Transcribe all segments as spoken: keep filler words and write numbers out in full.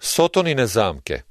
Sotonine zamke.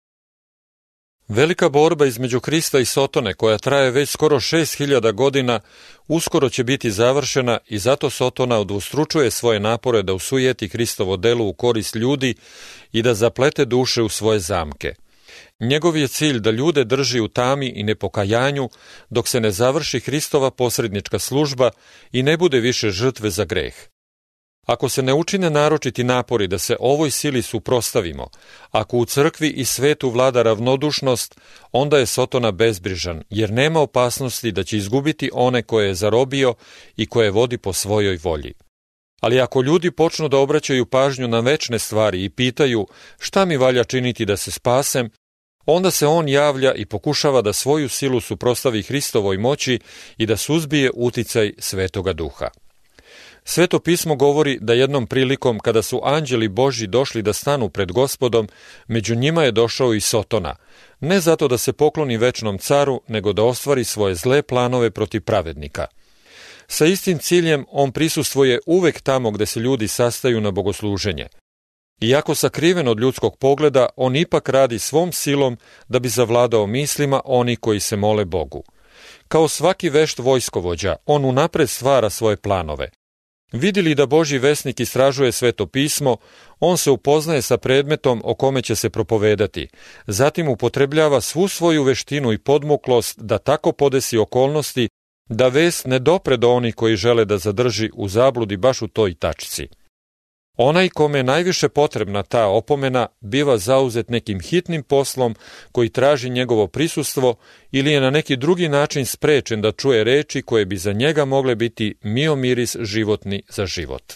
Velika borba između Krista i Sotone, koja traje već skoro šest hiljada godina, uskoro će biti završena i zato Sotona udvostručuje svoje napore da usujeti Hristovo delo u korist ljudi i da zaplete duše u svoje zamke. Njegov je cilj da ljude drži u tami i nepokajanju dok se ne završi Hristova posrednička služba i ne bude više žrtve za greh. Ako se ne učine naročiti napori da se ovoj sili suprotstavimo, ako u crkvi i svetu vlada ravnodušnost, onda je Sotona bezbrižan, jer nema opasnosti da će izgubiti one koje je zarobio i koje vodi po svojoj volji. Ali ako ljudi počnu da obraćaju pažnju na večne stvari i pitaju šta mi valja činiti da se spasem, onda se on javlja i pokušava da svoju silu suprotstavi Hristovoj moći i da suzbije uticaj Svetoga Duha. Sveto pismo govori da jednom prilikom kada su anđeli Božji došli da stanu pred Gospodom, među njima je došao i Sotona, ne zato da se pokloni večnom caru, nego da ostvari svoje zle planove protiv pravednika. Sa istim ciljem on prisustvuje uvek tamo gde se ljudi sastaju na bogosluženje. Iako sakriven od ljudskog pogleda, on ipak radi svom silom da bi zavladao mislima oni koji se mole Bogu. Kao svaki vešt vojskovođa, on unapred stvara svoje planove. Vidi li da Božji vesnik istražuje Sveto pismo, on se upoznaje sa predmetom o kome će se propovedati, zatim upotrebljava svu svoju veštinu i podmuklost da tako podesi okolnosti da vest ne dopre do onih koji žele da zadrži u zabludi baš u toj tačci. Onaj kome je najviše potrebna ta opomena biva zauzet nekim hitnim poslom koji traži njegovo prisustvo ili je na neki drugi način sprečen da čuje reči koje bi za njega mogle biti miomiris životni za život.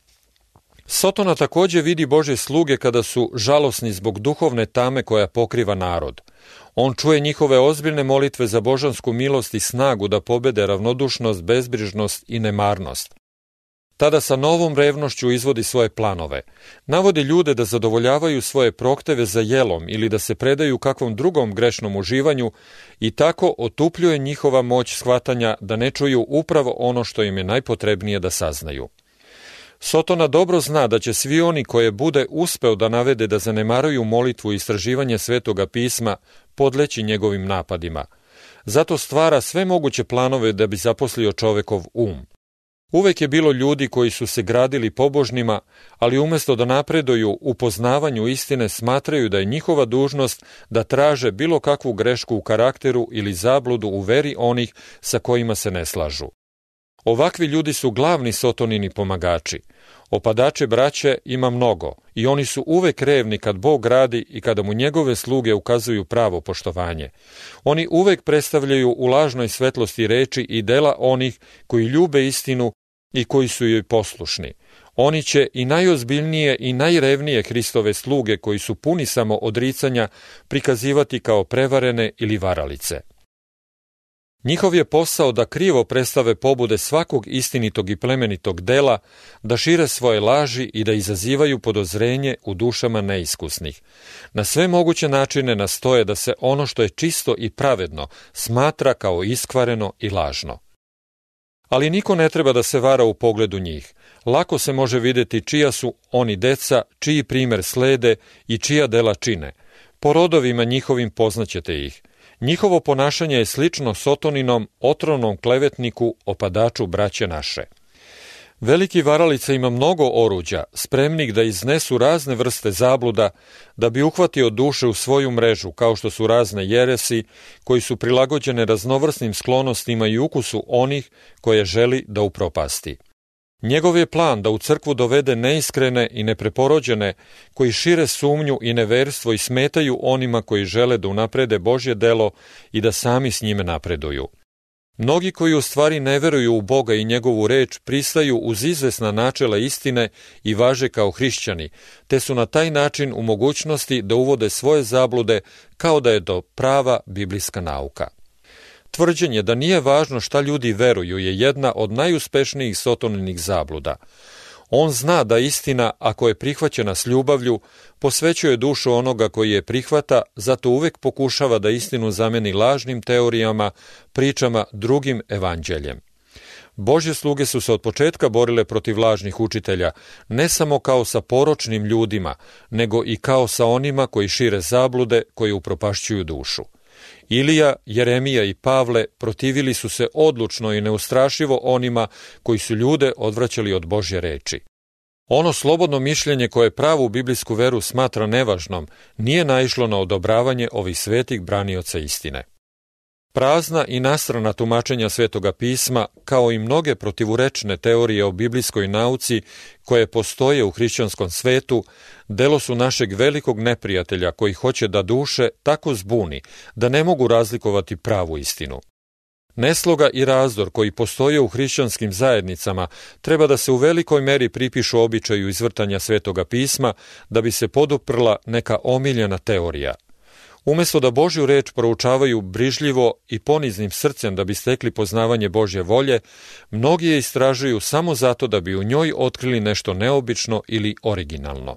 Sotona takođe vidi Božje sluge kada su žalosni zbog duhovne tame koja pokriva narod. On čuje njihove ozbiljne molitve za božansku milost i snagu da pobede ravnodušnost, bezbrižnost i nemarnost. Tada sa novom revnošću izvodi svoje planove. Navodi ljude da zadovoljavaju svoje prohteve za jelom ili da se predaju kakvom drugom grešnom uživanju i tako otupljuje njihova moć shvatanja da ne čuju upravo ono što im je najpotrebnije da saznaju. Sotona dobro zna da će svi oni koje bude uspeo da navede da zanemaruju molitvu i istraživanje Svetoga pisma podleći njegovim napadima. Zato stvara sve moguće planove da bi zaposlio čovekov um. Uvek je bilo ljudi koji su se gradili pobožnima, ali umesto da napreduju u poznavanju istine smatraju da je njihova dužnost da traže bilo kakvu grešku u karakteru ili zabludu u veri onih sa kojima se ne slažu. Ovakvi ljudi su glavni Sotonini pomagači. Opadače braće ima mnogo i oni su uvek revni kad Bog radi i kada mu njegove sluge ukazuju pravo poštovanje. Oni uvek predstavljaju u lažnoj svetlosti reči i dela onih koji ljube istinu i koji su joj poslušni. Oni će i najozbiljnije i najrevnije Hristove sluge koji su puni samo odricanja prikazivati kao prevarene ili varalice. Njihov je posao da krivo predstave pobude svakog istinitog i plemenitog dela, da šire svoje laži i da izazivaju podozrenje u dušama neiskusnih. Na sve moguće načine nastoje da se ono što je čisto i pravedno smatra kao iskvareno i lažno. Ali niko ne treba da se vara u pogledu njih. Lako se može videti čija su oni deca, čiji primer slede i čija dela čine. Po rodovima njihovim poznaćete ih. Njihovo ponašanje je slično Sotoninom, otrovnom klevetniku, opadaču braće naše. Veliki varalica ima mnogo oruđa, spremnih da iznesu razne vrste zabluda, da bi uhvatio duše u svoju mrežu, kao što su razne jeresi, koji su prilagođene raznovrsnim sklonostima i ukusu onih koje želi da upropasti. Njegov je plan da u crkvu dovede neiskrene i nepreporođene, koji šire sumnju i neverstvo i smetaju onima koji žele da unaprede Božje delo i da sami s njime napreduju. Mnogi koji u stvari ne veruju u Boga i njegovu reč pristaju uz izvesna načela istine i važe kao hrišćani, te su na taj način u mogućnosti da uvode svoje zablude kao da je to prava biblijska nauka. Tvrđenje da nije važno šta ljudi veruju je jedna od najuspešnijih Sotoninih zabluda. On zna da istina, ako je prihvaćena s ljubavlju, posvećuje dušu onoga koji je prihvata, zato uvek pokušava da istinu zameni lažnim teorijama, pričama, drugim evanđeljem. Božje sluge su se od početka borile protiv lažnih učitelja, ne samo kao sa poročnim ljudima, nego i kao sa onima koji šire zablude koje upropašćuju dušu. Ilija, Jeremija i Pavle protivili su se odlučno i neustrašivo onima koji su ljude odvraćali od Božje reči. Ono slobodno mišljenje koje pravu biblijsku veru smatra nevažnom nije naišlo na odobravanje ovih svetih branioca istine. Prazna i nastrana tumačenja Svetoga pisma, kao i mnoge protivurečne teorije o biblijskoj nauci koje postoje u hrišćanskom svetu, delo su našeg velikog neprijatelja koji hoće da duše tako zbuni da ne mogu razlikovati pravu istinu. Nesloga i razdor koji postoje u hrišćanskim zajednicama treba da se u velikoj meri pripišu običaju izvrtanja Svetoga pisma da bi se poduprla neka omiljena teorija. Umesto da Božju reč proučavaju brižljivo i poniznim srcem da bi stekli poznavanje Božje volje, mnogi je istražuju samo zato da bi u njoj otkrili nešto neobično ili originalno.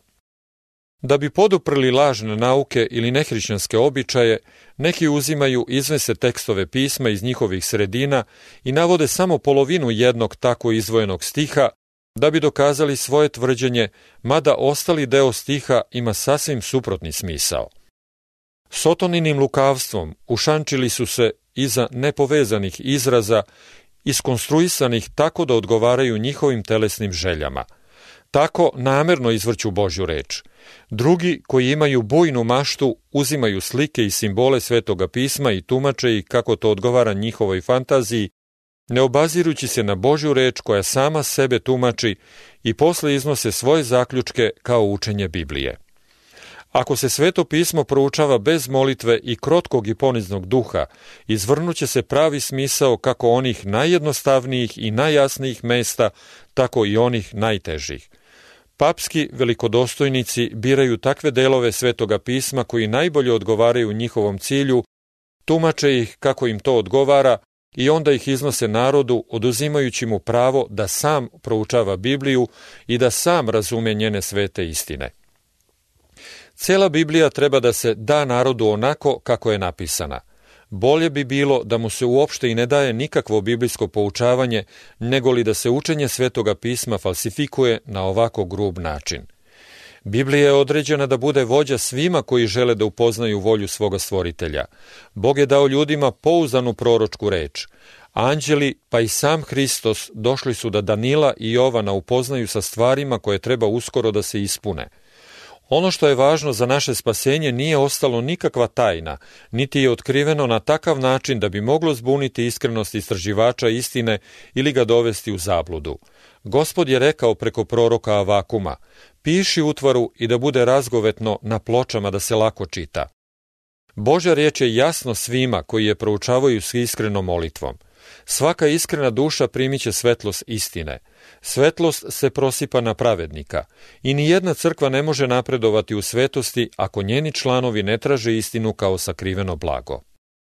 Da bi poduprli lažne nauke ili nehrišćanske običaje, neki uzimaju izvesne tekstove pisma iz njihovih sredina i navode samo polovinu jednog tako izdvojenog stiha da bi dokazali svoje tvrđenje, mada ostali deo stiha ima sasvim suprotni smisao. Sotoninim lukavstvom ušančili su se iza nepovezanih izraza, iskonstruisanih tako da odgovaraju njihovim telesnim željama. Tako namerno izvrću Božju reč. Drugi, koji imaju bujnu maštu, uzimaju slike i simbole Svetoga pisma i tumače ih kako to odgovara njihovoj fantaziji, ne obazirući se na Božju reč koja sama sebe tumači i posle iznose svoje zaključke kao učenje Biblije. Ako se Sveto pismo proučava bez molitve i krotkog i poniznog duha, izvrnuće se pravi smisao kako onih najjednostavnijih i najjasnijih mesta, tako i onih najtežih. Papski velikodostojnici biraju takve delove Svetoga pisma koji najbolje odgovaraju njihovom cilju, tumače ih kako im to odgovara i onda ih iznose narodu, oduzimajući mu pravo da sam proučava Bibliju i da sam razume njene svete istine. Cela Biblija treba da se da narodu onako kako je napisana. Bolje bi bilo da mu se uopšte i ne daje nikakvo biblijsko poučavanje, nego li da se učenje Svetoga pisma falsifikuje na ovako grub način. Biblija je određena da bude vođa svima koji žele da upoznaju volju svoga stvoritelja. Bog je dao ljudima pouzdanu proročku reč. Anđeli, pa i sam Hristos, došli su da Danila i Jovana upoznaju sa stvarima koje treba uskoro da se ispune. Ono što je važno za naše spasenje nije ostalo nikakva tajna, niti je otkriveno na takav način da bi moglo zbuniti iskrenost istraživača istine ili ga dovesti u zabludu. Gospod je rekao preko proroka Avakuma, piši utvaru i da bude razgovetno na pločama da se lako čita. Božja riječ je jasno svima koji je proučavaju s iskrenom molitvom. Svaka iskrena duša primiće svetlost istine. Svetlost se prosipa na pravednika i ni jedna crkva ne može napredovati u svetosti ako njeni članovi ne traže istinu kao sakriveno blago.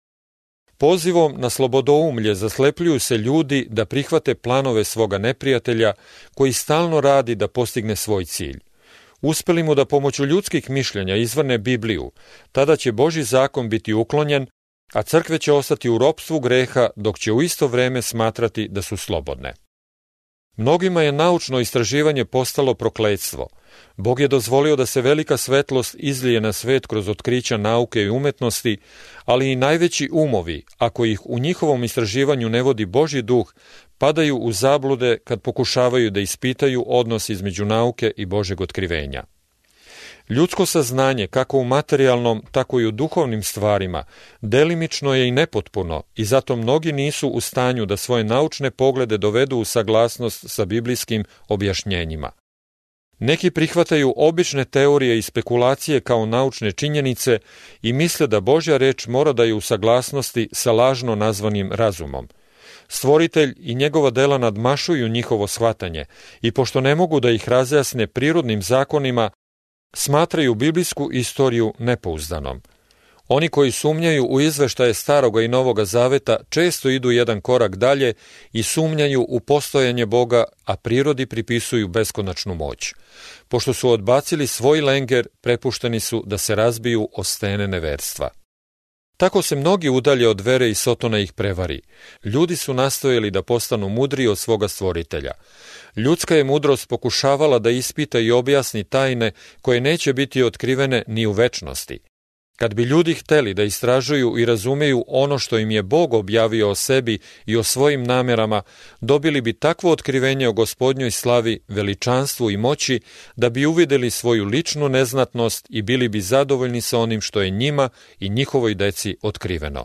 Pozivom na slobodoumlje zaslepljuju se ljudi da prihvate planove svoga neprijatelja koji stalno radi da postigne svoj cilj. Uspeli mu da pomoću ljudskih mišljenja izvrne Bibliju, tada će Božji zakon biti uklonjen, a crkve će ostati u ropstvu greha dok će u isto vreme smatrati da su slobodne. Mnogima je naučno istraživanje postalo prokletstvo. Bog je dozvolio da se velika svetlost izlije na svet kroz otkrića nauke i umetnosti, ali i najveći umovi, ako ih u njihovom istraživanju ne vodi Božji duh, padaju u zablude kad pokušavaju da ispitaju odnos između nauke i Božjeg otkrivenja. Ljudsko saznanje, kako u materijalnom, tako i u duhovnim stvarima, delimično je i nepotpuno i zato mnogi nisu u stanju da svoje naučne poglede dovedu u saglasnost sa biblijskim objašnjenjima. Neki prihvataju obične teorije i spekulacije kao naučne činjenice i misle da Božja reč mora da je u saglasnosti sa lažno nazvanim razumom. Stvoritelj i njegova dela nadmašuju njihovo shvatanje i pošto ne mogu da ih razjasne prirodnim zakonima, smatraju biblijsku istoriju nepouzdanom. Oni koji sumnjaju u izveštaje Staroga i Novoga Zaveta često idu jedan korak dalje i sumnjaju u postojanje Boga, a prirodi pripisuju beskonačnu moć. Pošto su odbacili svoj lenger, prepušteni su da se razbiju o stene neverstva. Tako se mnogi udalje od vere i Sotona ih prevari. Ljudi su nastojali da postanu mudriji od svoga stvoritelja. Ljudska je mudrost pokušavala da ispita i objasni tajne koje neće biti otkrivene ni u večnosti. Kad bi ljudi hteli da istražuju i razumeju ono što im je Bog objavio o sebi i o svojim namerama, dobili bi takvo otkrivenje o Gospodnjoj slavi, veličanstvu i moći, da bi uvideli svoju ličnu neznatnost i bili bi zadovoljni sa onim što je njima i njihovoj deci otkriveno.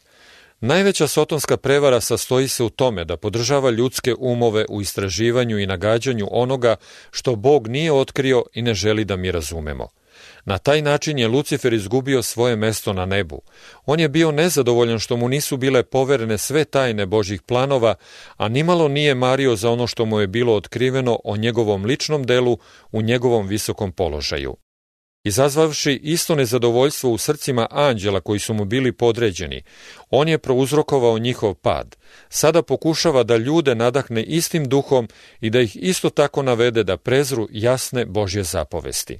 Najveća sotonska prevara sastoji se u tome da podržava ljudske umove u istraživanju i nagađanju onoga što Bog nije otkrio i ne želi da mi razumemo. Na taj način je Lucifer izgubio svoje mesto na nebu. On je bio nezadovoljan što mu nisu bile poverene sve tajne Božjih planova, a nimalo nije mario za ono što mu je bilo otkriveno o njegovom ličnom delu u njegovom visokom položaju. Izazvavši isto nezadovoljstvo u srcima anđela koji su mu bili podređeni, on je prouzrokovao njihov pad. Sada pokušava da ljude nadahne istim duhom i da ih isto tako navede da prezru jasne Božje zapovesti.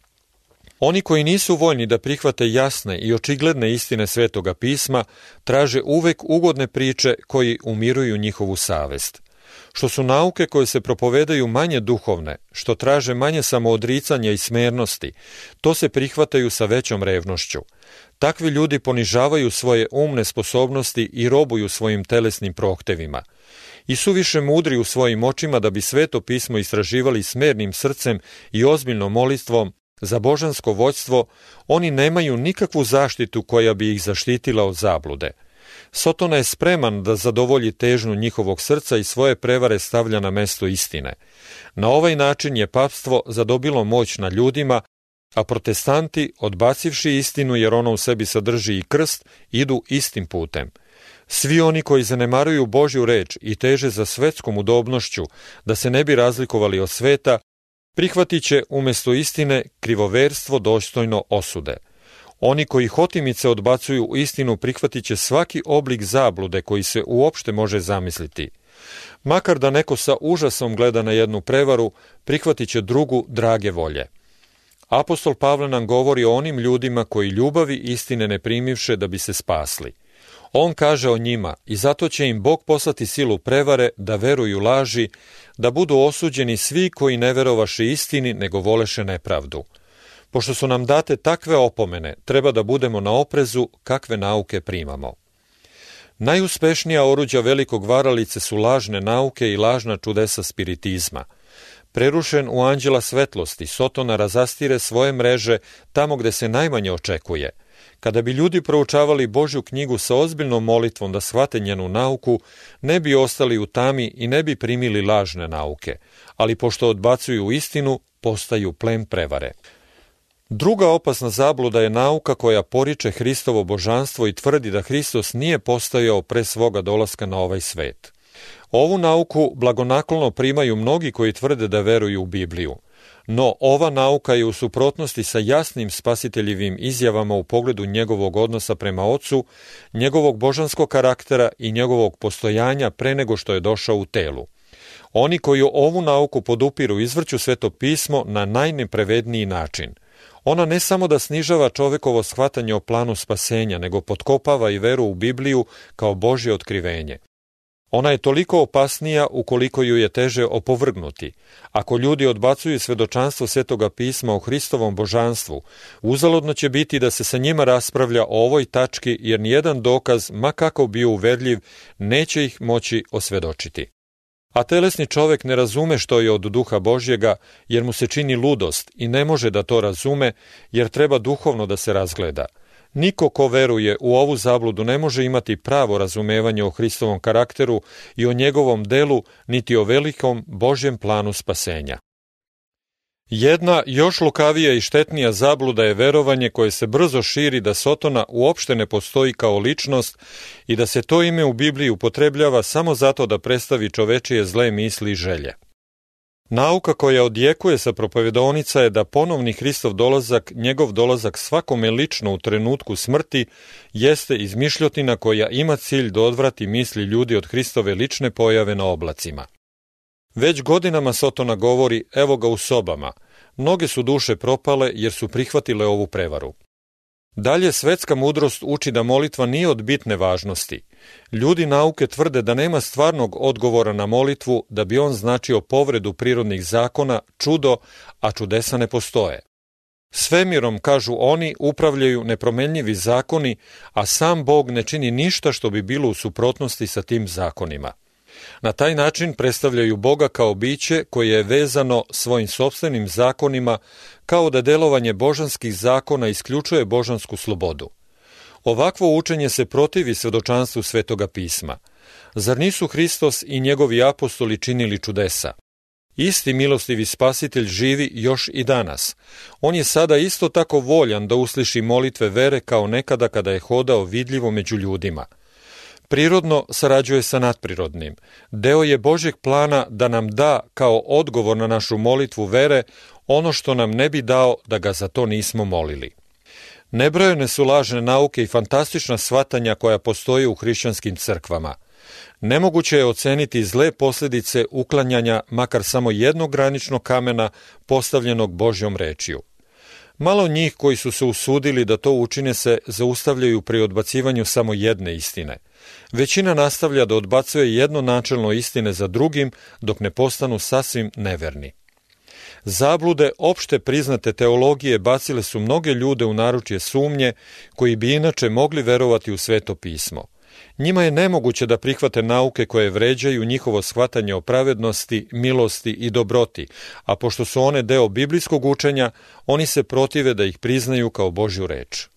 Oni koji nisu voljni da prihvate jasne i očigledne istine Svetoga pisma, traže uvek ugodne priče koji umiruju njihovu savest. Što su nauke koje se propovedaju manje duhovne, što traže manje samoodricanja i smernosti, to se prihvataju sa većom revnošću. Takvi ljudi ponižavaju svoje umne sposobnosti i robuju svojim telesnim prohtevima. I su više mudri u svojim očima da bi Sveto pismo istraživali smernim srcem i ozbiljnom molitvom. Za božansko vođstvo oni nemaju nikakvu zaštitu koja bi ih zaštitila od zablude. Sotona je spreman da zadovolji težnju njihovog srca i svoje prevare stavlja na mesto istine. Na ovaj način je papstvo zadobilo moć na ljudima, a protestanti, odbacivši istinu jer ona u sebi sadrži i krst, idu istim putem. Svi oni koji zanemaruju Božju reč i teže za svetskom udobnošću, da se ne bi razlikovali od sveta, prihvatit će umjesto istine krivoverstvo dostojno osude. Oni koji hotimice odbacuju istinu prihvatit će svaki oblik zablude koji se uopšte može zamisliti. Makar da neko sa užasom gleda na jednu prevaru, prihvatit će drugu drage volje. Apostol Pavle nam govori o onim ljudima koji ljubavi istine ne primivše da bi se spasli. On kaže o njima i zato će im Bog poslati silu prevare da veruju laži, da budu osuđeni svi koji ne verovaše istini nego voleše nepravdu. Pošto su nam date takve opomene, treba da budemo na oprezu kakve nauke primamo. Najuspešnija oruđa velikog varalice su lažne nauke i lažna čudesa spiritizma. Prerušen u anđela svetlosti, Sotona razastire svoje mreže tamo gde se najmanje očekuje. Kada bi ljudi proučavali Božju knjigu sa ozbiljnom molitvom da shvate njenu nauku, ne bi ostali u tami i ne bi primili lažne nauke, ali pošto odbacuju istinu, postaju plen prevare. Druga opasna zabluda je nauka koja poriče Hristovo božanstvo i tvrdi da Hristos nije postojao pre svoga dolaska na ovaj svet. Ovu nauku blagonaklono primaju mnogi koji tvrde da veruju u Bibliju. No, ova nauka je u suprotnosti sa jasnim spasiteljivim izjavama u pogledu njegovog odnosa prema Ocu, njegovog božanskog karaktera i njegovog postojanja pre nego što je došao u telu. Oni koji ovu nauku podupiru izvrću Sveto pismo na najnepravedniji način. Ona ne samo da snižava čovekovo shvatanje o planu spasenja, nego potkopava i veru u Bibliju kao Božje otkrivenje. Ona je toliko opasnija ukoliko ju je teže opovrgnuti. Ako ljudi odbacuju svedočanstvo Svetoga pisma o Hristovom božanstvu, uzaludno će biti da se sa njima raspravlja o ovoj tački, jer nijedan dokaz, ma kako bio uverljiv, neće ih moći osvedočiti. A telesni čovek ne razume što je od duha Božjega, jer mu se čini ludost i ne može da to razume, jer treba duhovno da se razgleda. Niko ko veruje u ovu zabludu ne može imati pravo razumevanje o Hristovom karakteru i o njegovom delu, niti o velikom Božjem planu spasenja. Jedna još lukavija i štetnija zabluda je verovanje koje se brzo širi da Sotona uopšte ne postoji kao ličnost i da se to ime u Bibliji upotrebljava samo zato da predstavi čovečije zle misli i želje. Nauka koja odjekuje sa propovedonica je da ponovni Hristov dolazak, njegov dolazak svakome lično u trenutku smrti, jeste izmišljotina koja ima cilj da odvrati misli ljudi od Hristove lične pojave na oblacima. Već godinama Sotona govori, evo ga u sobama. Mnoge su duše propale jer su prihvatile ovu prevaru. Dalje, svetska mudrost uči da molitva nije od bitne važnosti. Ljudi nauke tvrde da nema stvarnog odgovora na molitvu, da bi on značio povredu prirodnih zakona, čudo, a čudesa ne postoje. Svemirom, kažu oni, upravljaju nepromenljivi zakoni, a sam Bog ne čini ništa što bi bilo u suprotnosti sa tim zakonima. Na taj način predstavljaju Boga kao biće koje je vezano svojim sopstvenim zakonima, kao da delovanje božanskih zakona isključuje božansku slobodu. Ovakvo učenje se protivi svedočanstvu Svetoga pisma. Zar nisu Hristos i njegovi apostoli činili čudesa? Isti milostivi Spasitelj živi još i danas. On je sada isto tako voljan da usliši molitve vere kao nekada kada je hodao vidljivo među ljudima. Prirodno sarađuje sa nadprirodnim. Deo je Božjeg plana da nam da kao odgovor na našu molitvu vere ono što nam ne bi dao da ga za to nismo molili. Nebrojene su lažne nauke i fantastična shvatanja koja postoje u hrišćanskim crkvama. Nemoguće je oceniti zle posljedice uklanjanja makar samo jednog graničnog kamena postavljenog Božjom rečju. Malo njih koji su se usudili da to učine se zaustavljaju pri odbacivanju samo jedne istine. Većina nastavlja da odbacuje jedno načelno istine za drugim dok ne postanu sasvim neverni. Zablude opšte priznate teologije bacile su mnoge ljude u naručje sumnje koji bi inače mogli verovati u Sveto pismo. Njima je nemoguće da prihvate nauke koje vređaju njihovo shvatanje o pravednosti, milosti i dobroti, a pošto su one deo biblijskog učenja, oni se protive da ih priznaju kao Božju reč.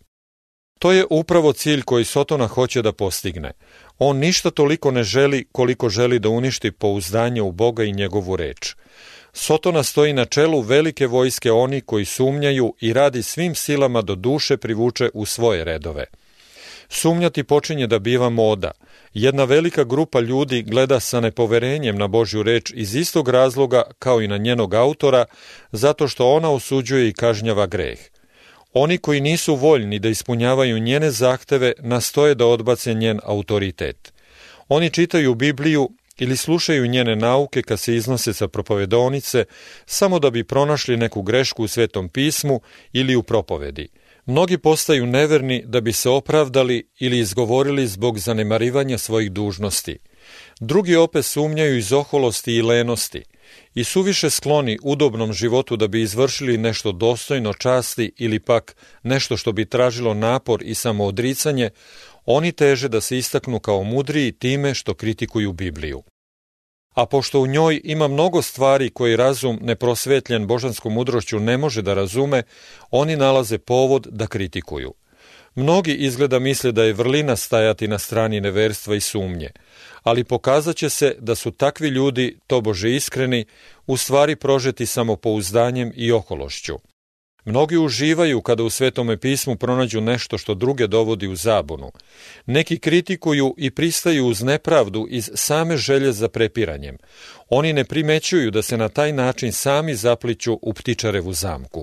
To je upravo cilj koji Sotona hoće da postigne. On ništa toliko ne želi koliko želi da uništi pouzdanje u Boga i njegovu reč. Sotona stoji na čelu velike vojske oni koji sumnjaju i radi svim silama do duše privuče u svoje redove. Sumnjati počinje da biva moda. Jedna velika grupa ljudi gleda sa nepoverenjem na Božju reč iz istog razloga kao i na njenog autora, zato što ona osuđuje i kažnjava greh. Oni koji nisu voljni da ispunjavaju njene zahteve nastoje da odbace njen autoritet. Oni čitaju Bibliju ili slušaju njene nauke kad se iznose sa propovedonice samo da bi pronašli neku grešku u Svetom pismu ili u propovedi. Mnogi postaju neverni da bi se opravdali ili izgovorili zbog zanemarivanja svojih dužnosti. Drugi opet sumnjaju iz oholosti i lenosti i suviše skloni udobnom životu da bi izvršili nešto dostojno časti ili pak nešto što bi tražilo napor i samoodricanje, oni teže da se istaknu kao mudriji time što kritikuju Bibliju. A pošto u njoj ima mnogo stvari koje razum neprosvetljen božanskom mudrošću ne može da razume, oni nalaze povod da kritikuju. Mnogi izgleda misle da je vrlina stajati na strani neverstva i sumnje, ali pokazat će se da su takvi ljudi, tobože iskreni, u stvari prožeti samopouzdanjem i ohološću. Mnogi uživaju kada u Svetome pismu pronađu nešto što druge dovodi u zabunu. Neki kritikuju i pristaju uz nepravdu iz same želje za prepiranjem. Oni ne primećuju da se na taj način sami zapliću u ptičarevu zamku.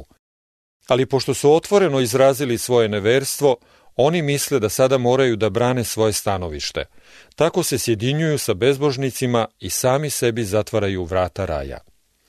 Ali pošto su otvoreno izrazili svoje neverstvo, oni misle da sada moraju da brane svoje stanovište. Tako se sjedinjuju sa bezbožnicima i sami sebi zatvaraju vrata raja.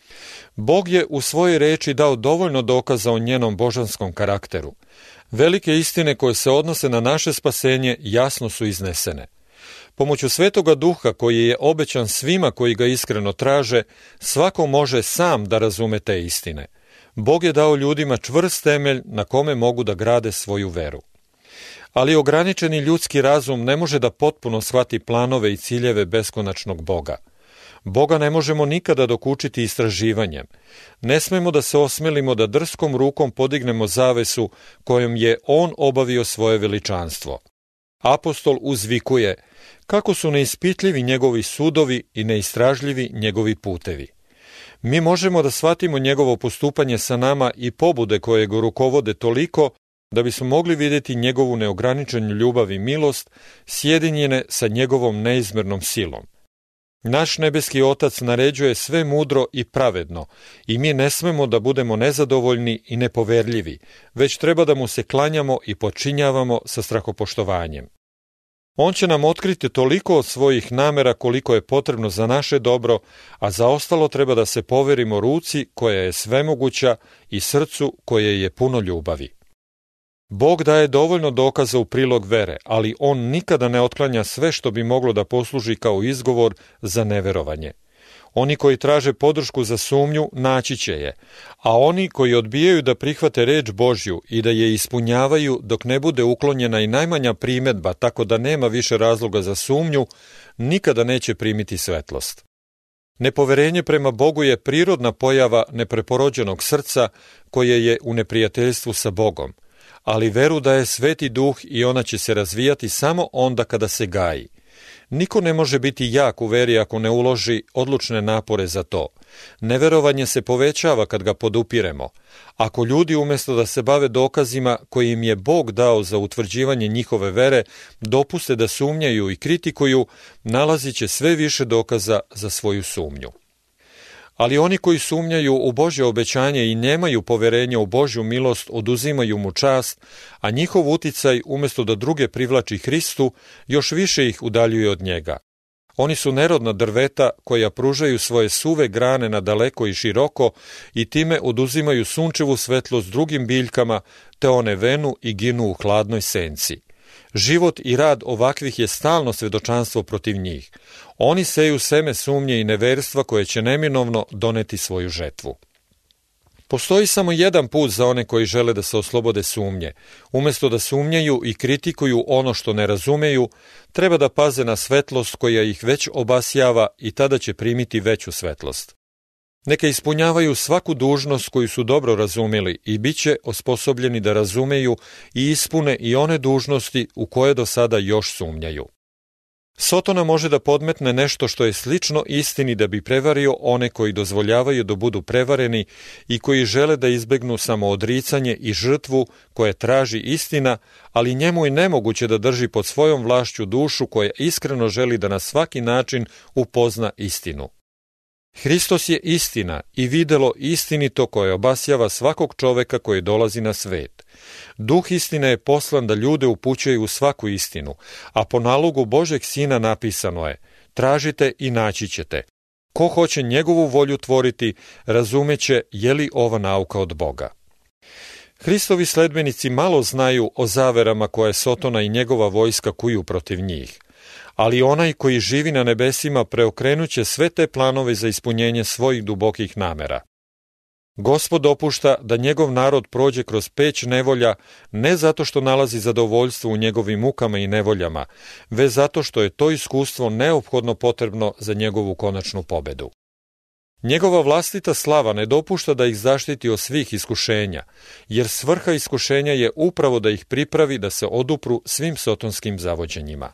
Bog je u svojoj reči dao dovoljno dokaza o njenom božanskom karakteru. Velike istine koje se odnose na naše spasenje jasno su iznesene. Pomoću Svetoga Duha koji je obećan svima koji ga iskreno traže, svako može sam da razume te istine. Bog je dao ljudima čvrst temelj na kome mogu da grade svoju veru. Ali ograničeni ljudski razum ne može da potpuno shvati planove i ciljeve beskonačnog Boga. Boga ne možemo nikada dokučiti istraživanjem. Ne smemo da se osmelimo da drskom rukom podignemo zavesu kojom je On obavio svoje veličanstvo. Apostol uzvikuje, kako su neispitljivi njegovi sudovi i neistražljivi njegovi putevi. Mi možemo da shvatimo njegovo postupanje sa nama i pobude koje go rukovode toliko da bismo mogli vidjeti njegovu neograničenu ljubav i milost sjedinjene sa njegovom neizmernom silom. Naš nebeski Otac naređuje sve mudro i pravedno i mi ne smemo da budemo nezadovoljni i nepoverljivi, već treba da mu se klanjamo i počinjavamo sa strahopoštovanjem. On će nam otkriti toliko od svojih namera koliko je potrebno za naše dobro, a za ostalo treba da se poverimo ruci koja je svemoguća i srcu koje je puno ljubavi. Bog daje dovoljno dokaza u prilog vere, ali on nikada ne otklanja sve što bi moglo da posluži kao izgovor za neverovanje. Oni koji traže podršku za sumnju, naći će je, a oni koji odbijaju da prihvate reč Božju i da je ispunjavaju dok ne bude uklonjena i najmanja primedba, tako da nema više razloga za sumnju, nikada neće primiti svetlost. Nepoverenje prema Bogu je prirodna pojava nepreporođenog srca koje je u neprijateljstvu sa Bogom, ali veru daje Sveti Duh i ona će se razvijati samo onda kada se gaji. Niko ne može biti jak u veri ako ne uloži odlučne napore za to. Neverovanje se povećava kad ga podupiremo. Ako ljudi umjesto da se bave dokazima koje im je Bog dao za utvrđivanje njihove vere, dopuste da sumnjaju i kritikuju, nalazit će sve više dokaza za svoju sumnju. Ali oni koji sumnjaju u Božje obećanje i nemaju poverenja u Božju milost, oduzimaju mu čast, a njihov uticaj, umjesto da druge privlači Hristu, još više ih udaljuje od njega. Oni su nerodna drveta koja pružaju svoje suve grane na daleko i široko i time oduzimaju sunčevu svetlost drugim biljkama, te one venu i ginu u hladnoj senci. Život i rad ovakvih je stalno svedočanstvo protiv njih. Oni seju seme sumnje i neverstva koje će neminovno doneti svoju žetvu. Postoji samo jedan put za one koji žele da se oslobode sumnje. Umjesto da sumnjaju i kritikuju ono što ne razumeju, treba da paze na svetlost koja ih već obasjava i tada će primiti veću svetlost. Neka ispunjavaju svaku dužnost koju su dobro razumeli i bit će osposobljeni da razumeju i ispune i one dužnosti u koje do sada još sumnjaju. Sotona može da podmetne nešto što je slično istini da bi prevario one koji dozvoljavaju da budu prevareni i koji žele da izbegnu samoodricanje i žrtvu koje traži istina, ali njemu je nemoguće da drži pod svojom vlašću dušu koja iskreno želi da na svaki način upozna istinu. Hristos je istina i videlo istinito koje obasjava svakog čoveka koji dolazi na svet. Duh istine je poslan da ljude upućuje u svaku istinu, a po nalogu Božeg Sina napisano je: tražite i naći ćete. Ko hoće njegovu volju tvoriti, razumeće je li ova nauka od Boga. Hristovi sledbenici malo znaju o zaverama koje Sotona i njegova vojska kuju protiv njih. Ali onaj koji živi na nebesima preokrenuće sve te planove za ispunjenje svojih dubokih namera. Gospod dopušta da njegov narod prođe kroz peć nevolja ne zato što nalazi zadovoljstvo u njegovim mukama i nevoljama, već zato što je to iskustvo neophodno potrebno za njegovu konačnu pobedu. Njegova vlastita slava ne dopušta da ih zaštiti od svih iskušenja, jer svrha iskušenja je upravo da ih pripravi da se odupru svim sotonskim zavođenjima.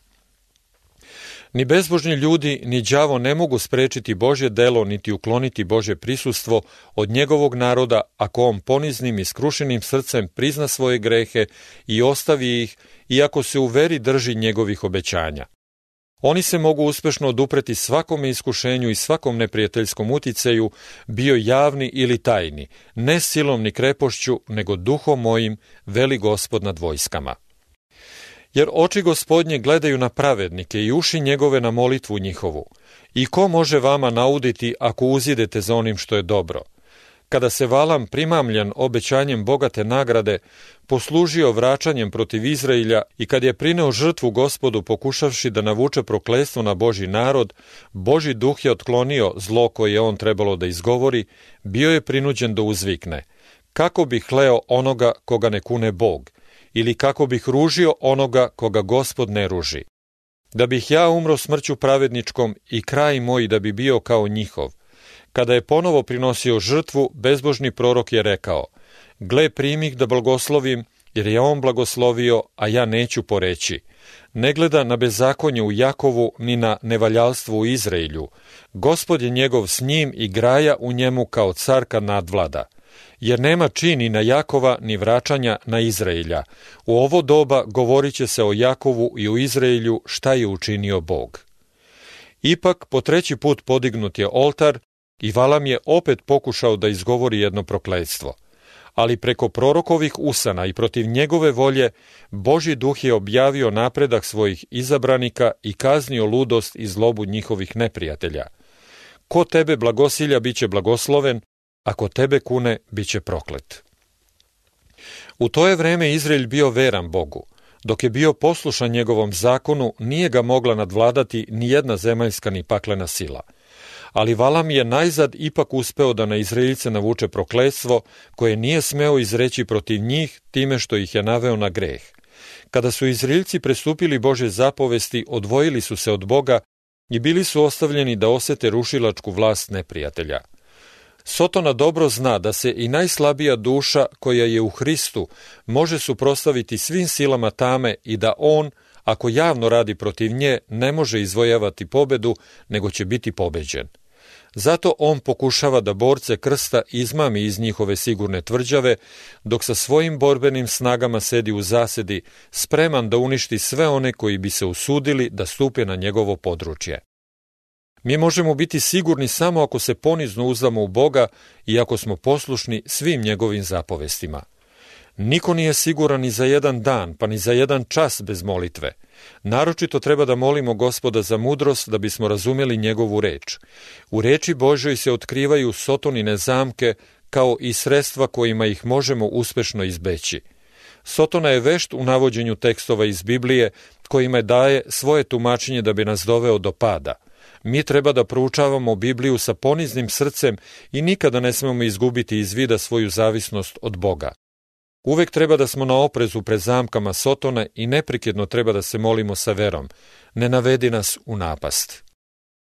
Ni bezbožni ljudi, ni đavo ne mogu sprečiti Božje delo, niti ukloniti Božje prisustvo od njegovog naroda, ako on poniznim i skrušenim srcem prizna svoje grehe i ostavi ih, iako se u veri drži njegovih obećanja. Oni se mogu uspešno odupreti svakome iskušenju i svakom neprijateljskom uticaju, bio javni ili tajni, ne silom ni krepošću, nego duhom mojim, veli Gospod nad vojskama. Jer oči Gospodnje gledaju na pravednike i uši njegove na molitvu njihovu. I ko može vama nauditi ako uzidete za onim što je dobro? Kada se Valam, primamljan obećanjem bogate nagrade, poslužio vraćanjem protiv Izrailja i kad je prineo žrtvu Gospodu pokušavši da navuče prokletstvo na Božji narod, Božji duh je otklonio zlo koje je on trebalo da izgovori, bio je prinuđen da uzvikne: kako bih hleo onoga koga ne kune Bog, ili kako bih ružio onoga koga Gospod ne ruži. Da bih ja umro smrću pravedničkom i kraj moj da bi bio kao njihov. Kada je ponovo prinosio žrtvu, bezbožni prorok je rekao: gle, primih da blagoslovim, jer je on blagoslovio, a ja neću poreći. Ne gleda na bezakonje u Jakovu, ni na nevaljalstvo u Izraelju. Gospod je njegov s njim i graja u njemu kao car kad nadvlada. Jer nema čini na Jakova ni vraćanja na Izraelja. U ovo doba govorit će se o Jakovu i o Izraelju šta je učinio Bog. Ipak po treći put podignut je oltar i Valam je opet pokušao da izgovori jedno prokletstvo. Ali preko prorokovih usana i protiv njegove volje Božji duh je objavio napredak svojih izabranika i kaznio ludost i zlobu njihovih neprijatelja. Ko tebe blagosilja bit će blagosloven, ako tebe kune, bit će proklet. U to je vreme Izrael bio veran Bogu. Dok je bio poslušan njegovom zakonu, nije ga mogla nadvladati ni jedna zemaljska ni paklena sila. Ali Valam je najzad ipak uspeo da na Izraeljice navuče prokletstvo, koje nije smeo izreći protiv njih time što ih je naveo na greh. Kada su Izraeljci prestupili Božje zapovesti, odvojili su se od Boga i bili su ostavljeni da osete rušilačku vlast neprijatelja. Sotona dobro zna da se i najslabija duša koja je u Hristu može suprotstaviti svim silama tame i da on, ako javno radi protiv nje, ne može izvojavati pobedu, nego će biti pobeđen. Zato on pokušava da borce krsta izmami iz njihove sigurne tvrđave, dok sa svojim borbenim snagama sedi u zasedi, spreman da uništi sve one koji bi se usudili da stupe na njegovo područje. Mi možemo biti sigurni samo ako se ponizno uzdamo u Boga i ako smo poslušni svim njegovim zapovestima. Niko nije siguran ni za jedan dan, pa ni za jedan čas bez molitve. Naročito treba da molimo Gospoda za mudrost da bismo razumeli njegovu reč. U reči Božjoj se otkrivaju Sotonine zamke kao i sredstva kojima ih možemo uspešno izbeći. Sotona je vešt u navođenju tekstova iz Biblije kojima daje svoje tumačenje da bi nas doveo do pada. Mi treba da proučavamo Bibliju sa poniznim srcem i nikada ne smemo izgubiti iz vida svoju zavisnost od Boga. Uvek treba da smo na oprezu pred zamkama Sotona i neprekidno treba da se molimo sa verom. Ne navedi nas u napast.